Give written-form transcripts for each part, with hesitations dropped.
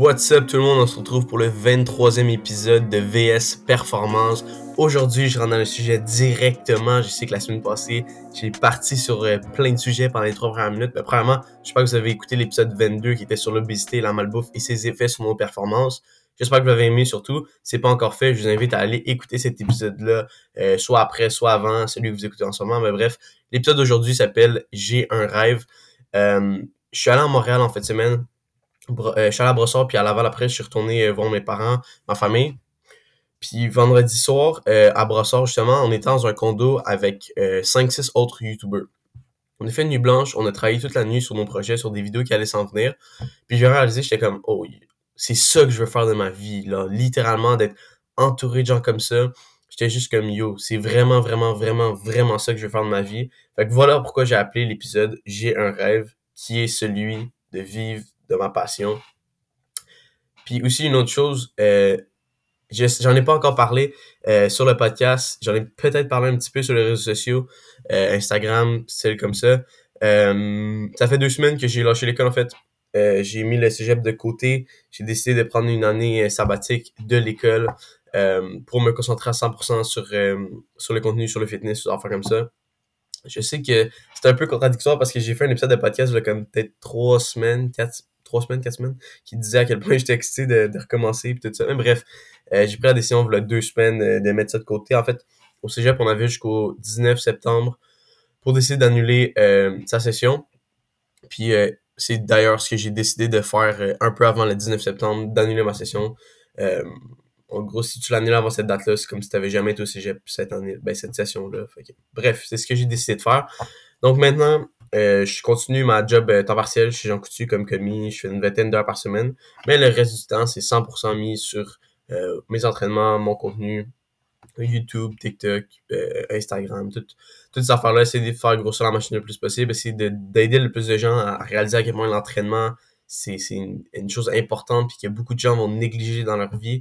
What's up tout le monde, on se retrouve pour le 23e épisode de VS Performance. Aujourd'hui, je rentre dans le sujet directement. Je sais que la semaine passée, j'ai parti sur plein de sujets pendant les 3 premières minutes. Mais premièrement, j'espère que vous avez écouté l'épisode 22 qui était sur l'obésité, la malbouffe et ses effets sur nos performances. J'espère que vous l'avez aimé surtout. Si c'est pas encore fait, je vous invite à aller écouter cet épisode-là, soit après, soit avant, celui que vous écoutez en ce moment. Mais bref, l'épisode d'aujourd'hui s'appelle « J'ai un rêve ». Je suis allé à Montréal en fin de semaine. Je suis allé à Brossard, puis à Laval après, je suis retourné voir mes parents, ma famille. Puis vendredi soir, à Brossard, justement, on était dans un condo avec 5-6 autres YouTubers. On a fait une nuit blanche, on a travaillé toute la nuit sur nos projets, sur des vidéos qui allaient s'en venir. Puis j'ai réalisé, j'étais comme, oh, c'est ça que je veux faire de ma vie, là. Littéralement, d'être entouré de gens comme ça. J'étais juste comme, yo, c'est vraiment, vraiment, vraiment, vraiment ça que je veux faire de ma vie. Fait que voilà pourquoi j'ai appelé l'épisode « J'ai un rêve », qui est celui de vivre de ma passion. Puis aussi une autre chose, j'en ai pas encore parlé sur le podcast, j'en ai peut-être parlé un petit peu sur les réseaux sociaux, Instagram, celles comme ça. Ça fait 2 semaines que j'ai lâché l'école en fait. J'ai mis le cégep de côté, j'ai décidé de prendre une année sabbatique de l'école pour me concentrer à 100% sur le contenu, sur le fitness, sur des affaires comme ça. Je sais que c'est un peu contradictoire parce que j'ai fait un épisode de podcast il y a comme peut-être 3 semaines, 4 semaines, qui disait à quel point j'étais excité de recommencer et tout ça. Mais bref, j'ai pris la décision il y a 2 semaines de mettre ça de côté. En fait, au cégep, on avait jusqu'au 19 septembre pour décider d'annuler sa session. Puis c'est d'ailleurs ce que j'ai décidé de faire un peu avant le 19 septembre, d'annuler ma session. En gros, si tu l'annules avant cette date-là, c'est comme si tu n'avais jamais été au cégep cette année, cette session-là. Bref, c'est ce que j'ai décidé de faire. Donc maintenant, je continue ma job temps partiel chez Jean Coutu comme commis. Je fais une vingtaine d'heures par semaine. Mais le reste du temps, c'est 100% mis sur mes entraînements, mon contenu, YouTube, TikTok, Instagram, toutes ces affaires-là. Essayer de faire grossir la machine le plus possible. Essayer d'aider le plus de gens à réaliser à quel point l'entraînement, c'est une chose importante puis que beaucoup de gens vont négliger dans leur vie.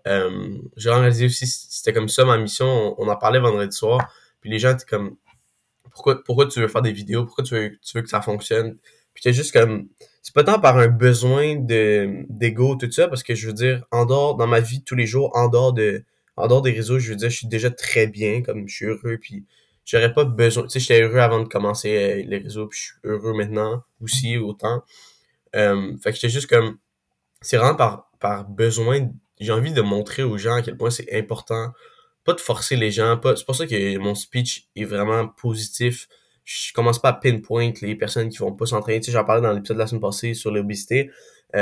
J'ai réalisé aussi, c'était comme ça ma mission. On en parlait vendredi soir. Puis les gens étaient comme, pourquoi tu veux faire des vidéos? Pourquoi tu veux que ça fonctionne? Puis t'es juste comme, c'est pas tant par un besoin d'ego, tout ça, parce que je veux dire, dans ma vie de tous les jours, en dehors des réseaux, je veux dire, je suis déjà très bien, comme je suis heureux, puis j'aurais pas besoin, tu sais, j'étais heureux avant de commencer les réseaux, puis je suis heureux maintenant aussi, autant. Fait que j'étais juste comme, c'est vraiment par besoin, j'ai envie de montrer aux gens à quel point c'est important, pas de forcer les gens, c'est pour ça que mon speech est vraiment positif. Je commence pas à pinpoint les personnes qui vont pas s'entraîner. Tu sais, j'en parlais dans l'épisode de la semaine passée sur l'obésité.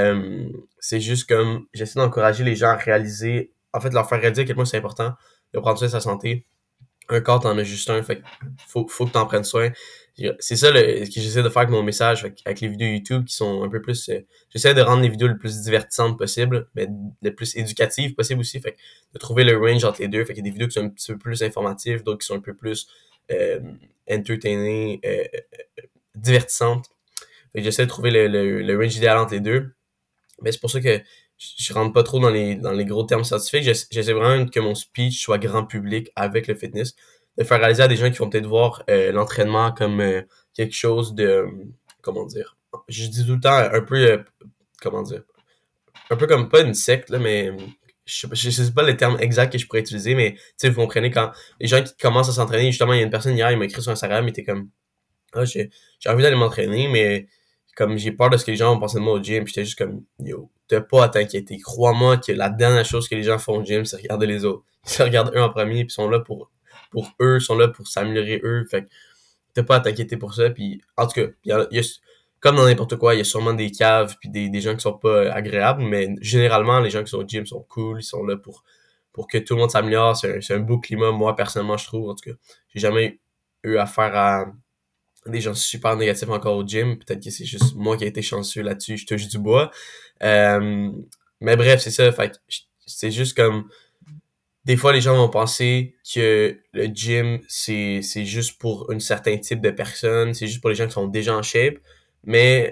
C'est juste comme, j'essaie d'encourager les gens à réaliser, en fait, leur faire réaliser à quel point c'est important de prendre soin de sa santé. Un corps, t'en as juste un, fait que faut que t'en prennes soin. C'est ça ce que j'essaie de faire avec mon message, avec les vidéos YouTube qui sont un peu plus... j'essaie de rendre les vidéos le plus divertissantes possible, mais le plus éducatives possible aussi, fait que de trouver le range entre les deux, fait qu'il y a des vidéos qui sont un petit peu plus informatives, d'autres qui sont un peu plus euh, entertaining, divertissantes. Fait que j'essaie de trouver le range idéal entre les deux. Mais c'est pour ça que je rentre pas trop dans les gros termes scientifiques. J'essaie vraiment que mon speech soit grand public avec le fitness. De faire réaliser à des gens qui vont peut-être voir l'entraînement comme quelque chose de... comment dire? Je dis tout le temps un peu... comment dire? Un peu comme, pas une secte, là, mais... Je sais pas le terme exact que je pourrais utiliser, mais tu sais, vous comprenez quand les gens qui commencent à s'entraîner, justement, il y a une personne hier, il m'a écrit sur Instagram, il était comme, ah, j'ai envie d'aller m'entraîner, mais comme j'ai peur de ce que les gens vont penser de moi au gym, puis j'étais juste comme, yo, t'as pas à t'inquiéter. Crois-moi que la dernière chose que les gens font au gym, c'est regarder les autres. Ils se regardent eux en premier, puis sont là pour eux, sont là pour s'améliorer eux. Fait que t'as pas à t'inquiéter pour ça. Puis en tout cas, comme dans n'importe quoi, il y a sûrement des caves puis des gens qui sont pas agréables, mais généralement, les gens qui sont au gym sont cool, ils sont là pour que tout le monde s'améliore. C'est un beau climat, moi, personnellement, je trouve. En tout cas, j'ai jamais eu affaire à des gens super négatifs encore au gym. Peut-être que c'est juste moi qui ai été chanceux là-dessus. Je touche du bois. Euh, mais bref, c'est ça. Fait que c'est juste comme... Des fois, les gens vont penser que le gym, c'est juste pour un certain type de personnes. C'est juste pour les gens qui sont déjà en shape. Mais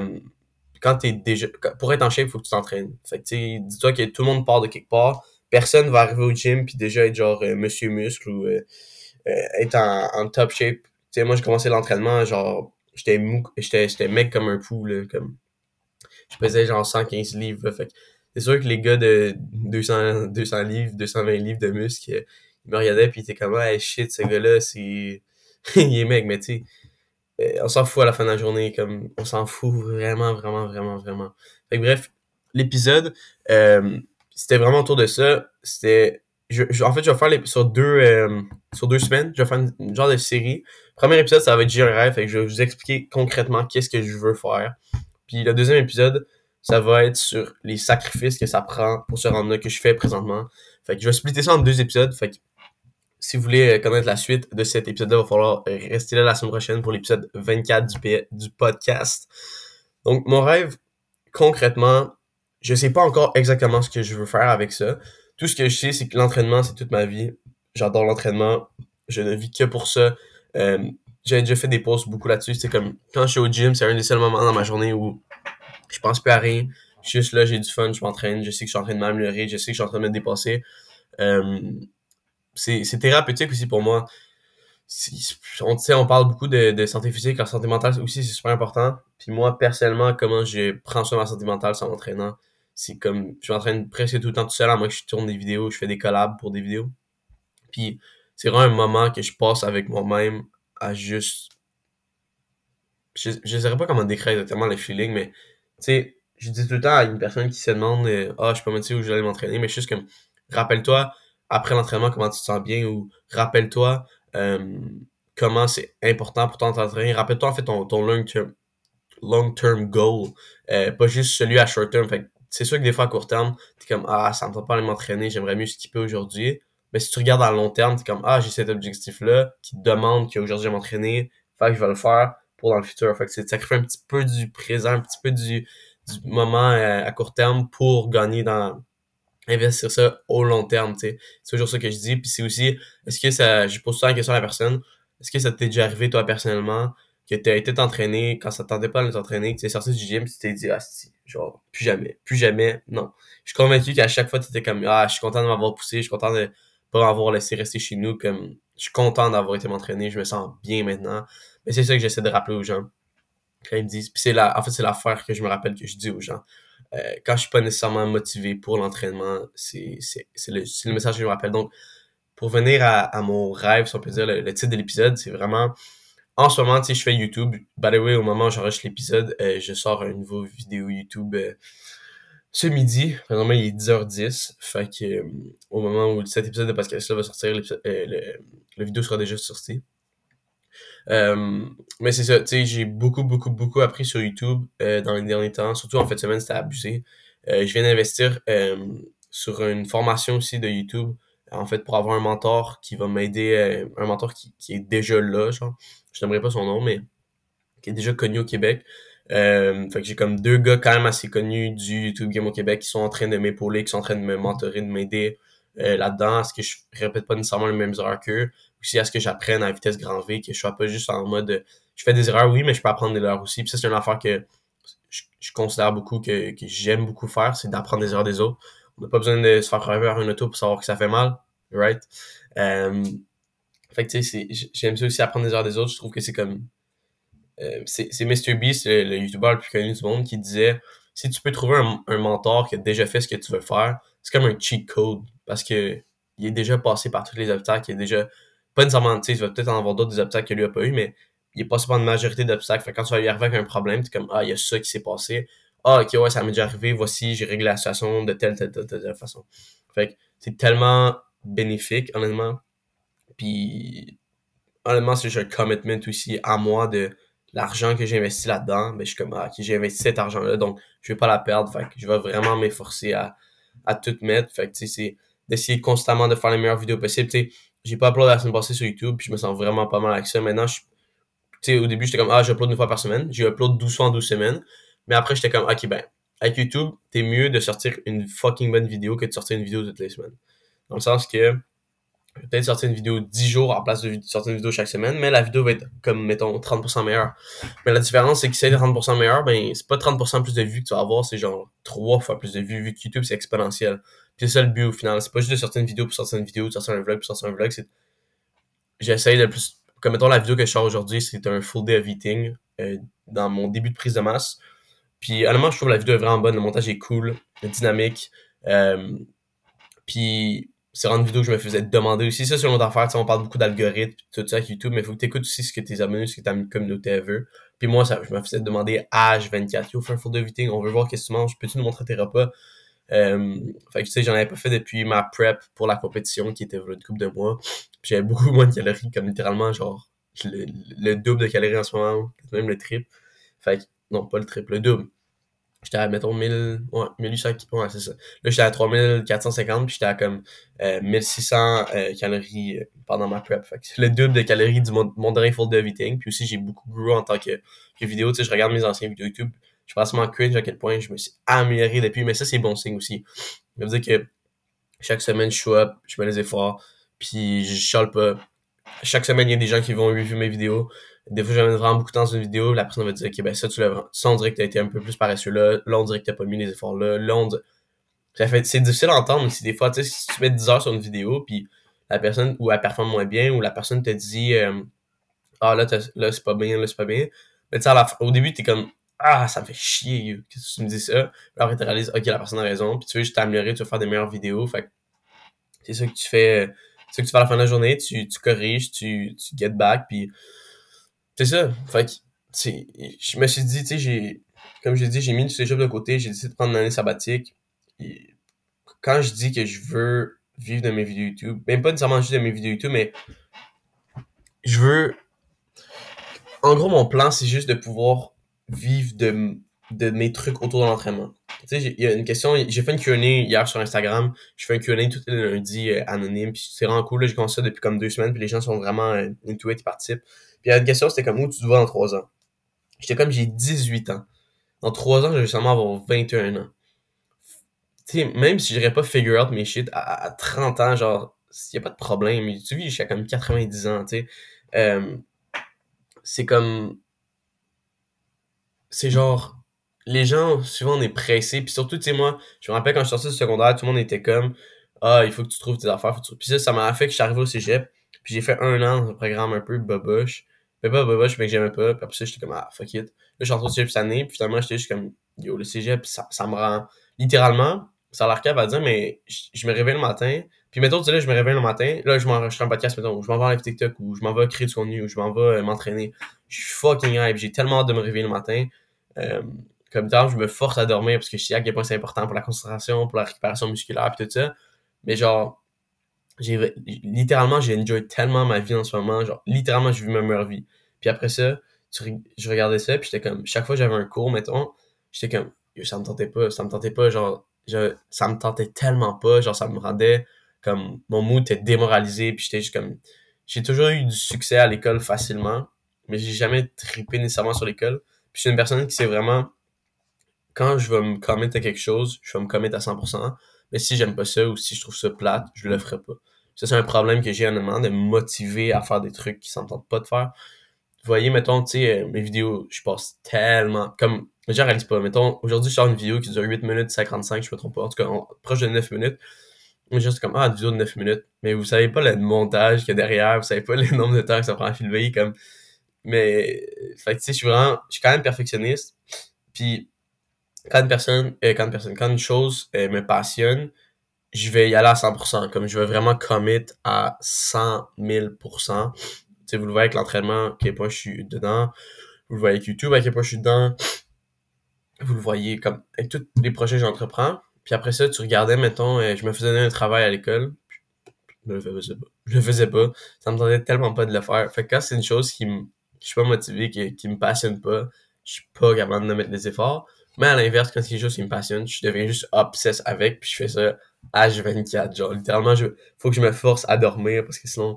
quand t'es déjà... Pour être en shape, il faut que tu t'entraînes. Fait que, tu sais, dis-toi que tout le monde part de quelque part. Personne va arriver au gym puis déjà être genre Monsieur Muscle ou être en top shape. Tu sais, moi, j'ai commencé l'entraînement, genre, j'étais mec comme un fou, là, comme... je pesais genre 115 livres, là. Fait que c'est sûr que les gars de 200 livres, 220 livres de muscles, ils me regardaient pis ils étaient comme, hey shit, ce gars-là, c'est, il est mec, mais tu sais, on s'en fout à la fin de la journée, comme, on s'en fout vraiment, vraiment, vraiment, vraiment. Fait que bref, l'épisode, euh, c'était vraiment autour de ça. En fait, je vais faire sur 2 semaines, je vais faire une genre de série. Premier épisode, ça va être J'ai un rêve, fait que je vais vous expliquer concrètement qu'est-ce que je veux faire. Puis le deuxième épisode, ça va être sur les sacrifices que ça prend pour se rendre là que je fais présentement. Fait que je vais splitter ça en 2 épisodes. Fait que si vous voulez connaître la suite de cet épisode-là, il va falloir rester là la semaine prochaine pour l'épisode 24 du podcast. Donc, mon rêve, concrètement, je sais pas encore exactement ce que je veux faire avec ça. Tout ce que je sais, c'est que l'entraînement, c'est toute ma vie. J'adore l'entraînement. Je ne vis que pour ça. Euh, j'ai déjà fait des posts beaucoup là-dessus. C'est comme quand je suis au gym, c'est un des seuls moments dans ma journée où je pense plus à rien. Je suis juste là, j'ai du fun, je m'entraîne, je sais que je suis en train de m'améliorer, je sais que je suis en train de me dépasser. Euh, c'est thérapeutique aussi pour moi. On parle beaucoup de santé physique, la santé mentale aussi, c'est super important. Puis moi, personnellement, comment je prends soin de ma santé mentale en m'entraînant, c'est comme, je m'entraîne presque tout le temps tout seul, à moins que je tourne des vidéos, je fais des collabs pour des vidéos. Puis c'est vraiment un moment que je passe avec moi-même à juste, je sais pas comment décrire exactement le feeling, mais tu sais, je dis tout le temps à une personne qui se demande, je peux me dire où je vais aller m'entraîner, mais je suis juste comme, rappelle-toi, après l'entraînement, comment tu te sens bien, ou rappelle-toi, euh, comment c'est important pour toi de t'entraîner. Rappelle-toi, en fait, ton long-term goal, pas juste celui à short term. Fait que c'est sûr que des fois, à court terme, t'es comme, ça me tente pas aller m'entraîner, j'aimerais mieux skipper aujourd'hui. Mais si tu regardes à long terme, t'es comme, j'ai cet objectif-là qui demande qu'aujourd'hui, je vais m'entraîner, fait que je vais le faire pour dans le futur. Fait que c'est de sacrifier un petit peu du présent, un petit peu du moment à court terme pour gagner dans investir ça au long terme, tu sais. C'est toujours ça que je dis. Puis c'est aussi, est-ce que ça, je pose souvent la question à la personne, est-ce que ça t'est déjà arrivé, toi, personnellement, que t'as été t'entraîner, quand ça te tentait pas de t'entraîner, que tu es sorti du gym, tu t'es dit, si, genre, plus jamais, non. Je suis convaincu qu'à chaque fois, tu étais comme, je suis content de m'avoir poussé, je suis content de pas m'avoir laissé rester chez nous, comme, je suis content d'avoir été m'entraîner, je me sens bien maintenant. Mais c'est ça que j'essaie de rappeler aux gens quand ils me disent. Puis en fait, c'est l'affaire que je me rappelle que je dis aux gens. Quand je suis pas nécessairement motivé pour l'entraînement, c'est le message que je me rappelle. Donc, pour venir à mon rêve, si on peut dire, le titre de l'épisode, c'est vraiment, en ce moment, tu sais, je fais YouTube. By the way, au moment où j'enregistre l'épisode, je sors une nouvelle vidéo YouTube ce midi. Normalement, il est 10h10. Fait que, au moment où cet épisode de podcast-là va sortir, la vidéo sera déjà sortie. Mais c'est ça, tu sais, j'ai beaucoup, beaucoup, beaucoup appris sur YouTube dans les derniers temps. Surtout en fin de semaine, c'était abusé. Je viens d'investir sur une formation aussi de YouTube, en fait, pour avoir un mentor qui va m'aider, un mentor qui est déjà là, genre. Je n'aimerais pas son nom, mais qui est déjà connu au Québec. Fait que j'ai comme 2 gars quand même assez connus du YouTube Game au Québec qui sont en train de m'épauler, qui sont en train de me mentorer, de m'aider là-dedans, à ce que je répète pas nécessairement les mêmes erreurs qu'eux, aussi à ce que j'apprenne à vitesse grand V, que je sois pas juste en mode je fais des erreurs, oui, mais je peux apprendre des erreurs aussi. Puis ça, c'est une affaire que je considère beaucoup, que j'aime beaucoup faire, c'est d'apprendre des erreurs des autres. On n'a pas besoin de se faire crever un auto pour savoir que ça fait mal, right? Euh, Fait que tu sais, j'aime ça aussi apprendre des erreurs des autres. Je trouve que c'est comme c'est MrBeast, le YouTuber le plus connu du monde, qui disait si tu peux trouver un mentor qui a déjà fait ce que tu veux faire, c'est comme un cheat code parce que il est déjà passé par tous les obstacles, il est déjà pas nécessairement, tu sais, il va peut-être en avoir d'autres des obstacles que lui a pas eu, mais il est passé par une majorité d'obstacles. Fait que quand tu vas y arriver avec un problème, t'es comme il y a ça qui s'est passé. Ok, ouais, ça m'est déjà arrivé, voici, j'ai réglé la situation de telle façon. Fait que c'est tellement bénéfique, honnêtement. Puis honnêtement, c'est juste un commitment aussi à moi de l'argent que j'ai investi là-dedans. Mais je suis comme, ok, j'ai investi cet argent-là, donc je vais pas la perdre. Fait que je vais vraiment m'efforcer à tout mettre. Fait que, tu sais, c'est d'essayer constamment de faire les meilleures vidéos possibles. Tu sais, j'ai pas upload la semaine passée sur YouTube, puis je me sens vraiment pas mal avec ça. Maintenant, tu sais, au début, j'étais comme, j'upload 1 fois par semaine. J'ai upload 12 fois en 12 semaines. Mais après, j'étais comme, ok, ben, avec YouTube, t'es mieux de sortir une fucking bonne vidéo que de sortir une vidéo toutes les semaines. Dans le sens que, je vais peut-être sortir une vidéo 10 jours en place de sortir une vidéo chaque semaine, mais la vidéo va être comme, mettons, 30% meilleure. Mais la différence, c'est que si c'est 30% meilleur, ben, c'est pas 30% plus de vues que tu vas avoir, c'est genre 3 fois plus de vues, vu que YouTube, c'est exponentiel. Puis c'est ça le but au final. C'est pas juste de sortir une vidéo pour sortir une vidéo, de sortir un vlog pour sortir un vlog, c'est, j'essaye de plus, comme mettons la vidéo que je sors aujourd'hui, c'est un full day of eating, dans mon début de prise de masse. Puis honnêtement, je trouve la vidéo est vraiment bonne, le montage est cool, dynamique. Euh, Puis c'est vraiment une vidéo que je me faisais demander aussi. Ça, c'est une autre affaire. Tu sais, on parle beaucoup d'algorithmes, tout ça avec YouTube, mais il faut que tu écoutes aussi ce que tes abonnés, ce que ta communauté veut. Puis moi, ça, je me faisais demander H24, yo, fais un full de eating, on veut voir qu'est-ce que tu manges, peux-tu nous montrer tes repas? Fait que tu sais, j'en avais pas fait depuis ma prep pour la compétition qui était une couple de mois. Puis j'avais beaucoup moins de calories, comme littéralement, genre, le double de calories en ce moment, même le triple. Fait que, non, pas le triple, le double. J'étais à, mettons, 1000, ouais, 1800, ouais, c'est ça. Là, j'étais à 3450, puis j'étais à comme 1600 calories pendant ma prep. Fait que c'est le double de calories du mon dernier full de eating. Puis aussi, j'ai beaucoup grow en tant que vidéo. Tu sais, je regarde mes anciennes vidéos YouTube. Je suis vraiment cringe à quel point je me suis amélioré depuis. Mais ça, c'est bon signe aussi. Ça veut dire que chaque semaine, je show up, je mets les efforts, puis je chiale pas. Chaque semaine, il y a des gens qui vont review mes vidéos. Des fois, j'amène vraiment beaucoup de temps sur une vidéo. La personne va dire, OK, ben ça, tu l'as, ça, on dirait que t'as été un peu plus paresseux là. Là, on dirait que t'as pas mis les efforts là. Là, c'est difficile à entendre aussi des fois. Tu sais, si tu mets 10 heures sur une vidéo, puis la personne, ou elle performe moins bien, ou la personne te dit, ah, là, c'est pas bien, là, c'est pas bien. Mais tu sais, au début, t'es comme, ah, ça me fait chier, yo. Qu'est-ce que tu me dis ça? Puis après, tu réalises, OK, la personne a raison. Puis tu veux juste t'améliorer, tu veux faire des meilleures vidéos. Fait que c'est ça que tu fais. C'est ça que tu fais à la fin de la journée, tu corriges, tu get back, puis c'est ça. Fait que, je me suis dit, tu sais, comme j'ai dit, j'ai mis tous ces jobs de côté, j'ai décidé de prendre une année sabbatique. Et quand je dis que je veux vivre de mes vidéos YouTube, même pas nécessairement juste de mes vidéos YouTube, mais je veux, en gros, mon plan, c'est juste de pouvoir vivre de mes trucs autour de l'entraînement. Tu sais, il y a une question, j'ai fait une Q&A hier sur Instagram, je fais une Q&A tous les lundis anonyme, puis c'est vraiment cool, là, j'ai commencé ça depuis comme 2 semaines, puis les gens sont vraiment into it, ils participent. Puis il y a une question, c'était comme où tu te vois dans 3 ans? J'étais comme, j'ai 18 ans. Dans 3 ans, je vais seulement avoir 21 ans. Tu sais, même si j'irais pas figure out mes shit à 30 ans, genre, y a pas de problème, tu vis jusqu'à comme 90 ans, tu sais. Euh, c'est comme, c'est genre, les gens, souvent, on est pressés. Puis surtout, tu sais, moi, je me rappelle quand je suis sorti du secondaire, tout le monde était comme, ah, il faut que tu trouves tes affaires. Puis ça m'a fait que je suis arrivé au cégep. Puis j'ai fait 1 an dans un programme un peu boboche. Mais pas boboche, mais que j'aimais pas. Puis après ça, j'étais comme, ah, fuck it. Là, je suis rentré au cégep cette année. Puis finalement, j'étais juste comme, yo, le cégep, ça me rend, littéralement, ça a l'air cap à dire, mais je me réveille le matin. Puis mettons, tu sais, là, je me réveille le matin. Là, je m'enregistre un podcast, mettons, ou je m'en vais en live TikTok, ou je m'en vais créer du contenu, ou je m'en vais m'entraîner. Je suis fucking hype. J'ai tellement hâte de me réveiller le matin. Euh, Comme temps, je me force à dormir parce que je sais à quel point c'est important pour la concentration, pour la récupération musculaire et tout ça. Mais genre, littéralement, j'ai enjoy tellement ma vie en ce moment. Genre, littéralement, je vis ma meilleure vie. Puis après ça, je regardais ça, puis j'étais comme, chaque fois que j'avais un cours, mettons, j'étais comme, yo, ça me tentait pas, genre, ça me tentait tellement pas, genre, ça me rendait comme, mon mood était démoralisé, puis j'étais juste comme, j'ai toujours eu du succès à l'école facilement, mais j'ai jamais trippé nécessairement sur l'école. Puis je suis une personne qui sait vraiment quand je vais me commettre à quelque chose, je vais me commettre à 100%. Mais si j'aime pas ça ou si je trouve ça plate, je le ferai pas. Ça, c'est un problème que j'ai honnêtement de me motiver à faire des trucs qui s'en tentent pas de faire. Vous voyez, mettons, tu sais, mes vidéos, je passe tellement, comme, je réalise pas. Mettons, aujourd'hui, je sors une vidéo qui dure 8 minutes 55, je me trompe pas. En tout cas, proche de 9 minutes. Moi, juste comme, ah, une vidéo de 9 minutes. Mais vous savez pas le montage qu'il y a derrière, vous savez pas le nombre de temps que ça prend à filmer, comme, mais, fait que, tu sais, je suis quand même perfectionniste. Puis, quand une chose me passionne, je vais y aller à 100%. Comme je vais vraiment commit à 100 000%. Tu sais, vous le voyez avec l'entraînement, à quel point je suis dedans. Vous le voyez avec YouTube, à quel point je suis dedans. Vous le voyez comme avec tous les projets que j'entreprends. Puis après ça, tu regardais, mettons, je me faisais donner un travail à l'école. Je le faisais pas. Je le faisais pas. Ça me tentait tellement pas de le faire. Fait que quand c'est une chose je suis pas motivé, qui me passionne pas, je suis pas capable de mettre les efforts. Mais à l'inverse, quand c'est quelque chose qui me passionne, je deviens juste obsesse avec, puis je fais ça H24. Genre, littéralement, faut que je me force à dormir, parce que sinon,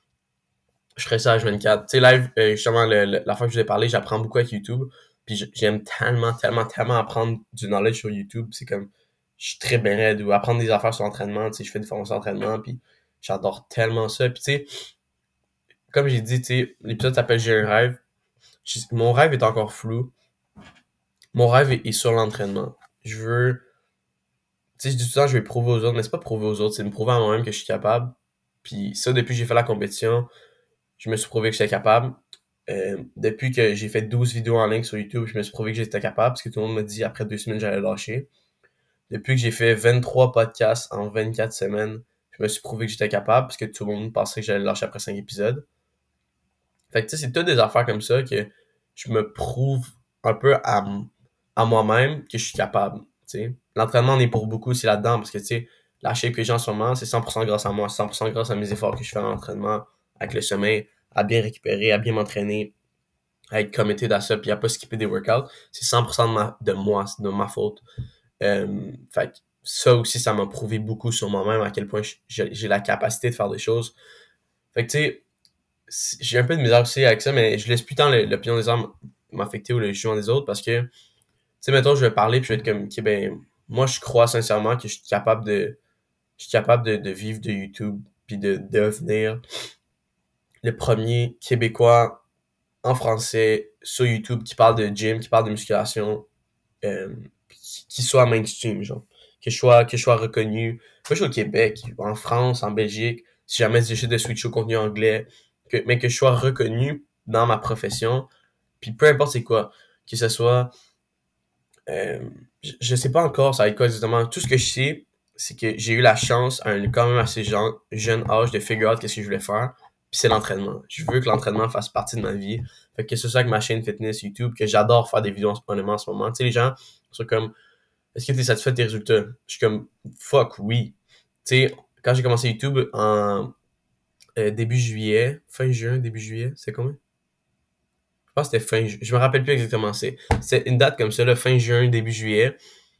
je ferais ça H24. Tu sais, live, justement, la fois que je vous ai parlé, j'apprends beaucoup avec YouTube, puis j'aime tellement, tellement, tellement apprendre du knowledge sur YouTube. C'est comme, je suis très bien raide, ou apprendre des affaires sur l'entraînement, tu sais, je fais des formations d'entraînement, puis j'adore tellement ça. Puis tu sais, comme j'ai dit, tu sais, l'épisode s'appelle J'ai un rêve. Mon rêve est encore flou. Mon rêve est sur l'entraînement. Je veux, tu sais, je dis tout le temps, je vais prouver aux autres, mais c'est pas prouver aux autres, c'est me prouver à moi-même que je suis capable. Puis ça, depuis que j'ai fait la compétition, je me suis prouvé que j'étais capable. Depuis que j'ai fait 12 vidéos en ligne sur YouTube, je me suis prouvé que j'étais capable, parce que tout le monde m'a dit après 2 semaines j'allais lâcher. Depuis que j'ai fait 23 podcasts en 24 semaines, je me suis prouvé que j'étais capable, parce que tout le monde pensait que j'allais lâcher après 5 épisodes. Fait que tu sais, c'est toutes des affaires comme ça que je me prouve un peu à moi-même que je suis capable. Tu sais. L'entraînement, on est pour beaucoup aussi là-dedans, parce que tu sais, la shape que j'ai en ce moment, c'est 100% grâce à moi, 100% grâce à mes efforts que je fais en entraînement, avec le sommeil, à bien récupérer, à bien m'entraîner, à être committed à ça, puis à pas skipper des workouts. C'est 100% de moi, c'est de ma faute. Fait que ça aussi, ça m'a prouvé beaucoup sur moi-même à quel point j'ai la capacité de faire des choses. Fait que tu sais, j'ai un peu de misère aussi avec ça, mais je laisse plus tant l'opinion des autres m'affecter ou le jugement des autres parce que, tu sais, mettons, je vais parler puis je vais être comme, ok, ben, moi, je crois sincèrement que je suis capable de vivre de YouTube puis de devenir le premier Québécois en français sur YouTube qui parle de gym, qui parle de musculation, euh, qui soit mainstream, genre. Que je sois reconnu, pas juste au Québec, en France, en Belgique, si jamais je décide de switcher au contenu anglais, mais que je sois reconnu dans ma profession, puis peu importe c'est quoi, que ce soit, euh, je sais pas encore ça va être quoi exactement, tout ce que je sais, c'est que j'ai eu la chance à un quand même assez jeune âge de figure out qu'est-ce que je voulais faire, puis c'est l'entraînement. Je veux que l'entraînement fasse partie de ma vie, fait que ce soit avec ma chaîne fitness YouTube, que j'adore faire des vidéos honnêtement en ce moment, tu sais, les gens sont comme, est-ce que tu es satisfait de tes résultats? Je suis comme, fuck, oui. Tu sais, quand j'ai commencé YouTube en début juillet, fin juin, début juillet, c'est combien? Je pense que c'était fin juillet. Je me rappelle plus exactement. C'est une date comme ça, là, fin juin, début juillet.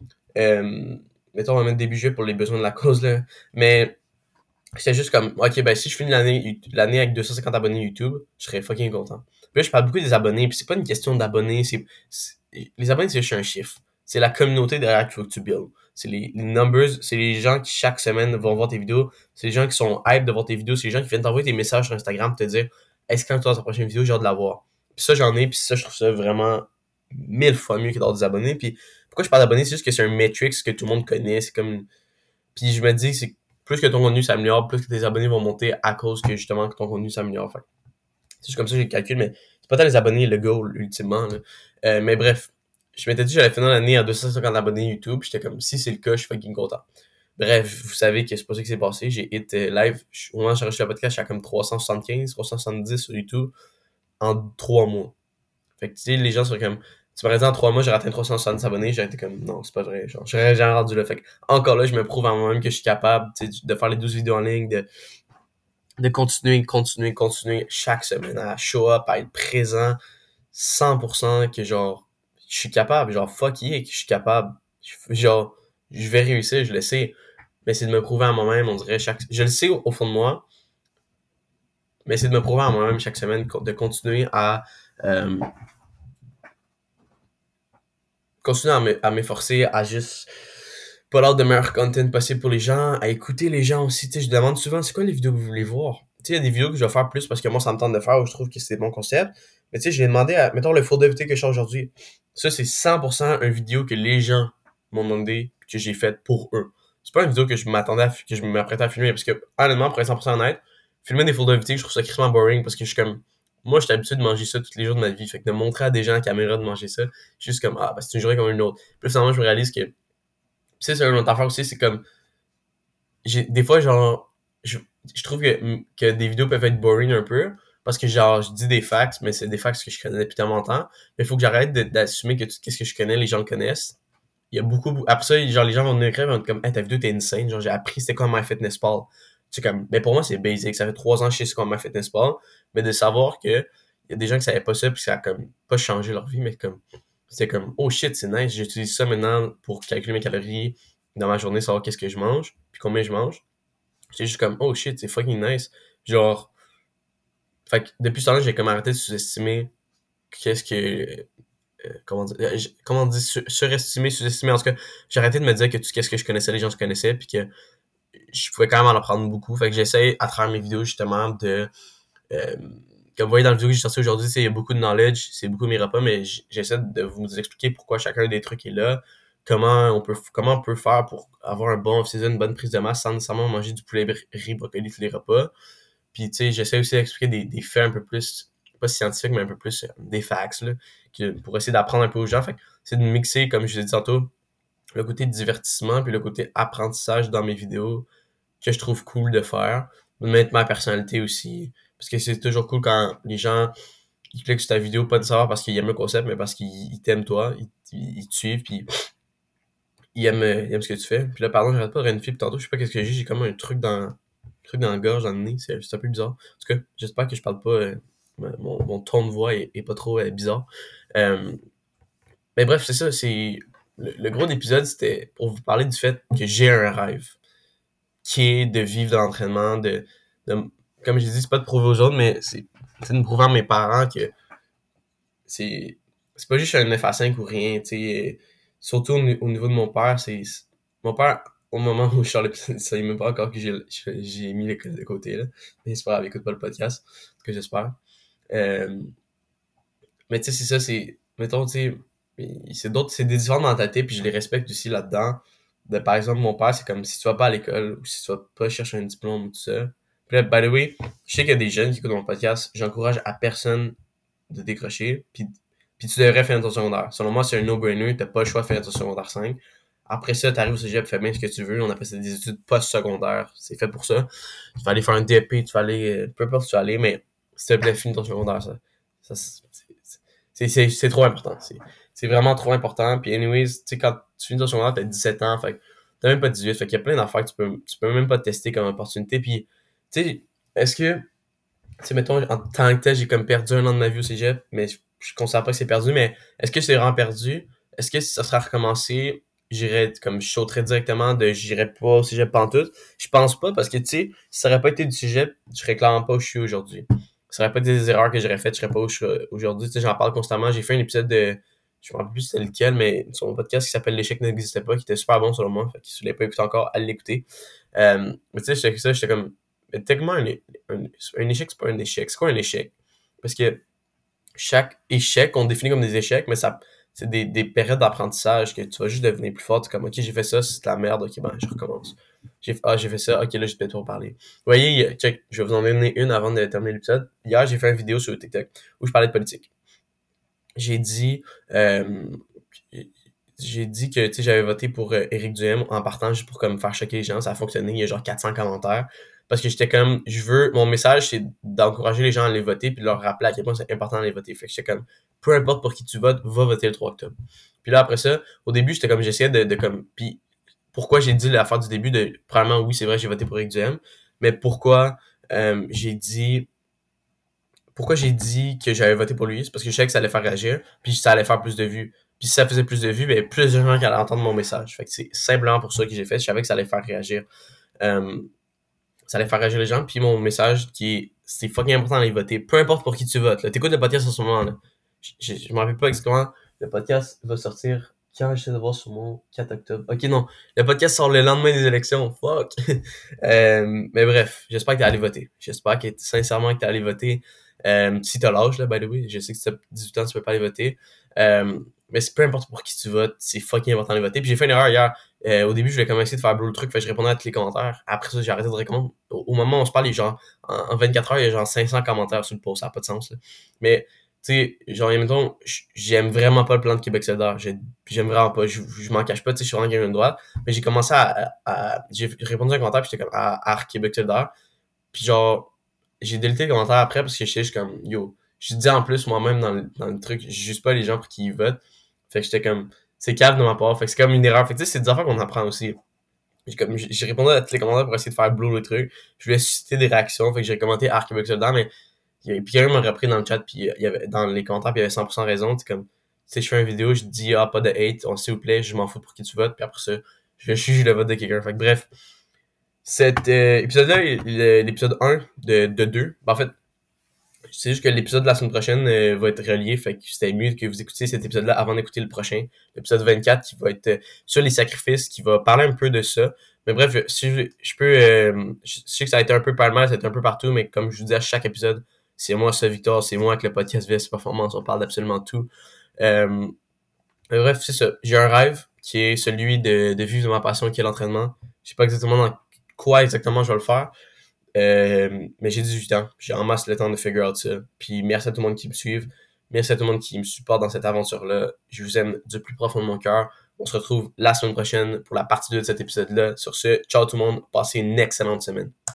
Euh, Mettons, on va mettre début juillet pour les besoins de la cause, là. Mais c'était juste comme, ok, ben si je finis l'année avec 250 abonnés YouTube, je serais fucking content. Puis là, je parle beaucoup des abonnés, puis c'est pas une question d'abonnés, les abonnés, c'est juste un chiffre. C'est la communauté derrière qu'il faut que tu builds. C'est les numbers, c'est les gens qui chaque semaine vont voir tes vidéos, c'est les gens qui sont hype de voir tes vidéos, c'est les gens qui viennent t'envoyer des messages sur Instagram pour te dire, est-ce que quand tu as ta prochaine vidéo, j'ai hâte de la voir. Puis ça, j'en ai, puis ça, je trouve ça vraiment 1000 fois mieux que d'avoir des abonnés. Puis pourquoi je parle d'abonnés, c'est juste que c'est un metrics que tout le monde connaît, c'est comme, puis je me dis que c'est plus que ton contenu s'améliore, plus que tes abonnés vont monter à cause que justement que ton contenu s'améliore. Fait c'est juste comme ça que j'ai le calcul, mais c'est pas tant les abonnés le goal ultimement. Là. Mais bref, je m'étais dit que j'allais finir l'année à 250 abonnés YouTube. J'étais comme si c'est le cas, je suis fucking content. Bref, vous savez que c'est pas ça qui s'est passé. J'ai hit live. Au moment où j'ai enregistré le podcast, j'étais à comme 375, 370 sur YouTube en 3 mois. Fait que tu sais, les gens sont comme. Tu m'aurais dit en 3 mois, j'ai atteint 370 abonnés, j'aurais été comme non, c'est pas vrai. Genre, j'aurais jamais rendu là. Fait que, encore là, je me prouve à moi-même que je suis capable de faire les 12 vidéos en ligne, de continuer chaque semaine à show up, à être présent 100% que genre, je suis capable, genre fuck yeah, que je suis capable. Genre, je vais réussir, je le sais. Mais c'est de me prouver à moi-même, on dirait je le sais au fond de moi, mais c'est de me prouver à moi-même chaque semaine de euh, continuer à m'efforcer, à juste pas out de meilleur content possible pour les gens, à écouter les gens aussi. Tu sais, je demande souvent, c'est quoi les vidéos que vous voulez voir? Tu sais, il y a des vidéos que je vais faire plus parce que moi, ça me tente de faire ou je trouve que c'est bon concept. Mais tu sais, j'ai demandé mettons, le full DVT que je fais aujourd'hui. Ça, c'est 100% une vidéo que les gens m'ont demandé que j'ai faite pour eux. C'est pas une vidéo que je m'attendais que je m'apprêtais à filmer parce que, honnêtement, pour être 100% honnête, filmer des full DVT, je trouve ça crissement boring parce que je suis comme, moi, je suis habitué de manger ça tous les jours de ma vie. Fait que de montrer à des gens à la caméra de manger ça, juste comme, ah, bah, c'est une journée comme une autre. Puis finalement, je me réalise que, c'est une autre affaire aussi, c'est comme, des fois, genre, je trouve que des vidéos peuvent être boring un peu, parce que, genre, je dis des facts, mais c'est des facts que je connais depuis tellement longtemps. Mais il faut que j'arrête d'assumer que qu'est-ce que je connais, les gens le connaissent. Il y a après ça, genre, les gens vont venir écrire, ils vont être comme, hey, ta vidéo, t'es insane. Genre, j'ai appris c'était quoi MyFitnessPal. C'est comme, mais pour moi, c'est basic. Ça fait 3 ans que je sais c'est quoi MyFitnessPal. Mais de savoir que il y a des gens qui savaient pas ça, puis ça a comme pas changé leur vie, mais comme, c'est comme, oh shit, c'est nice. J'utilise ça maintenant pour calculer mes calories dans ma journée, savoir qu'est-ce que je mange, puis combien je mange. C'est juste comme, oh shit, c'est fucking nice. Genre, fait que depuis ce temps-là, j'ai comme arrêté de sous-estimer qu'est-ce que. Comment on dit, surestimer, sous-estimer. En tout cas, j'ai arrêté de me dire que tout qu'est-ce que je connaissais, les gens que je connaissais, puis que je pouvais quand même en apprendre beaucoup. Fait que j'essaie, à travers mes vidéos, justement, euh, comme vous voyez dans la vidéo que j'ai sortie aujourd'hui, il y a beaucoup de knowledge, c'est beaucoup mes repas, mais j'essaie de vous expliquer pourquoi chacun des trucs est là, comment on peut faire pour avoir un bon off-season, une bonne prise de masse sans nécessairement manger du poulet riz, brocoli tous les repas. Puis, tu sais, j'essaie aussi d'expliquer des faits un peu plus, pas scientifique, mais un peu plus des facts, là, pour essayer d'apprendre un peu aux gens. Fait que c'est de mixer, comme je l'ai dit tantôt, le côté divertissement puis le côté apprentissage dans mes vidéos que je trouve cool de faire. De mettre ma personnalité aussi. Parce que c'est toujours cool quand les gens ils cliquent sur ta vidéo, pas de savoir parce qu'ils aiment le concept, mais parce qu'ils t'aiment toi, ils te suivent, puis ils aiment ce que tu fais. Puis là, pardon, j'arrête pas de reine fille, puis tantôt, je sais pas qu'est-ce que j'ai comme un truc dans la gorge, dans le nez, c'est un peu bizarre. En tout cas, j'espère que je parle pas, mon ton de voix est pas trop bizarre. Euh, mais bref, c'est ça, le gros d'épisode, c'était pour vous parler du fait que j'ai un rêve, qui est de vivre de l'entraînement, de comme je dis, c'est pas de prouver aux autres, mais c'est de prouver à mes parents que c'est c'est pas juste un 9 à 5 ou rien, tu sais. Surtout au niveau de mon père, mon père, au moment où je sors l'épisode, ça il même pas encore que j'ai mis l'école de côté, là. Mais c'est pas grave, écoute pas le podcast, ce que j'espère. Euh, mais tu sais, c'est ça, mettons, tu sais, c'est des différentes mentalités, puis je les respecte aussi là-dedans. Par exemple, mon père, c'est comme si tu vas pas à l'école, ou si tu vas pas chercher un diplôme, ou tout ça. Puis là, by the way, je sais qu'il y a des jeunes qui écoutent mon podcast, j'encourage à personne de décrocher, puis tu devrais faire ton secondaire. Selon moi, c'est un no-brainer, t'as pas le choix de faire ton secondaire 5. Après ça, t'arrives au cégep, fais bien ce que tu veux, on appelle ça des études post-secondaires, c'est fait pour ça. Tu vas aller faire un DEP, tu vas aller, peu importe où tu vas aller, mais s'il te plaît, finis ton secondaire, ça c'est trop important. C'est vraiment trop important. Puis anyways, tu sais, quand tu finis ton secondaire, t'as 17 ans, fait que t'as même pas 18, fait qu'il y a plein d'affaires que tu peux même pas tester comme opportunité. Puis, tu sais, est-ce que, tu sais, mettons, en tant que tel, j'ai comme perdu un an de ma vie au cégep, mais je considère pas que c'est perdu, mais est-ce que c'est vraiment perdu? Est-ce que si ça sera recommencé, je sauterais directement j'irais pas au cégep pantoute? Je pense pas, parce que, tu sais, si ça aurait pas été du cégep, je serais clairement pas où je suis aujourd'hui. Ça aurait pas été des erreurs que j'aurais faites, je serais pas où je suis aujourd'hui. Tu sais, j'en parle constamment. J'ai fait un épisode je me rappelle plus c'était lequel, mais sur mon podcast qui s'appelle L'échec n'existait pas, qui était super bon selon moi. Fait que si vous l'avez pas écouté encore, allez l'écouter. Mais tu sais, j'étais comme, mais techniquement, un échec, c'est pas un échec. C'est quoi un échec? Parce que chaque échec, on définit comme des échecs, mais c'est des périodes d'apprentissage que tu vas juste devenir plus fort. Tu es comme, ok, j'ai fait ça, c'est de la merde, ok, ben, je recommence. J'ai fait ça, ok, là, je vais peut-être parler. Vous voyez, check, je vais vous en donner une avant de terminer l'épisode. Hier, j'ai fait une vidéo sur TikTok où je parlais de politique. J'ai dit, euh, j'ai dit que, tu sais, j'avais voté pour Éric Duhem en partant juste pour comme faire choquer les gens. Ça a fonctionné, il y a genre 400 commentaires. Parce que j'étais comme, mon message, c'est d'encourager les gens à aller voter puis de leur rappeler à quel point c'est important d'aller voter. Fait que j'étais comme, peu importe pour qui tu votes, va voter le 3 octobre. Puis là, après ça, au début, j'étais comme, j'essayais de comme, puis pourquoi j'ai dit l'affaire du début premièrement, oui, c'est vrai, j'ai voté pour Éric Duhem, mais euh, j'ai dit, pourquoi j'ai dit que j'avais voté pour lui, c'est parce que je savais que ça allait faire réagir, puis ça allait faire plus de vues. Puis si ça faisait plus de vues, ben plus de gens qui allaient entendre mon message. Fait que c'est simplement pour ça que j'ai fait. Je savais que ça allait faire réagir. Euh, Ça allait faire réagir les gens. Puis mon message c'est fucking important d'aller voter. Peu importe pour qui tu votes. Là. T'écoutes le podcast en ce moment. Là. Je m'en rappelle pas exactement. Le podcast va sortir quand j'essaie de voir sur mon 4 octobre. Ok, non. Le podcast sort le lendemain des élections. Fuck. Mais bref, j'espère que t'es allé voter. J'espère que sincèrement que t'es allé voter. Si t'as l'âge, là, by the way, je sais que si t'as 18 ans, tu peux pas aller voter. Mais c'est peu importe pour qui tu votes, c'est fucking important d'aller voter. Puis j'ai fait une erreur hier. Au début, je voulais commencer de faire bleu le truc, fait que je répondais à tous les commentaires. Après ça, j'ai arrêté de répondre. Au moment où on se parle, en 24 heures, il y a genre 500 commentaires sur le post, ça n'a pas de sens. Là. Mais, tu sais, genre, mettons, j'aime vraiment pas le plan de Québec solidaire. J'aime vraiment pas, je m'en cache pas, tu sais, je suis vraiment quelqu'un de droite. Mais j'ai commencé j'ai répondu à un commentaire, puis j'étais comme, Québec solidaire. Puis genre, j'ai délité le commentaire après parce que je sais, je suis comme, yo, je dis en plus moi-même dans le truc, je juge pas les gens pour qui ils votent. Fait que j'étais comme, c'est cave de ma part. Fait que c'est comme une erreur. Fait que tu sais, c'est des affaires qu'on apprend aussi. J'ai répondu à tous les commentaires pour essayer de faire blow le truc. Je voulais susciter des réactions. Fait que j'ai commenté Québec solidaire, mais puis quelqu'un m'a repris dans le chat, puis il y avait, dans les commentaires, puis il y avait 100% raison. C'est comme, tu sais, je fais une vidéo, je dis, pas de hate, s'il vous plaît, je m'en fous pour qui tu votes, puis après ça, je juge le vote de quelqu'un. Fait que bref, cet épisode-là, l'épisode 1 de 2. Ben, en fait, c'est juste que l'épisode de la semaine prochaine va être relié, fait que c'était mieux que vous écoutiez cet épisode-là avant d'écouter le prochain, l'épisode 24 qui va être sur les sacrifices, qui va parler un peu de ça. Mais bref, si je peux, je sais que ça a été un peu par mal, ça a été un peu partout, mais comme je vous dis à chaque épisode, c'est moi, ça Victor, c'est moi avec le podcast VS Performance, on parle d'absolument tout. Euh, mais bref, c'est ça. J'ai un rêve qui est celui de vivre de ma passion qui est l'entraînement. Je sais pas exactement dans quoi exactement je vais le faire. Mais j'ai 18 ans, j'ai en masse le temps de figure out ça. Puis merci à tout le monde qui me suit, merci à tout le monde qui me supporte dans cette aventure-là. Je vous aime du plus profond de mon cœur. On se retrouve la semaine prochaine pour la partie 2 de cet épisode-là. Sur ce, ciao tout le monde, passez une excellente semaine.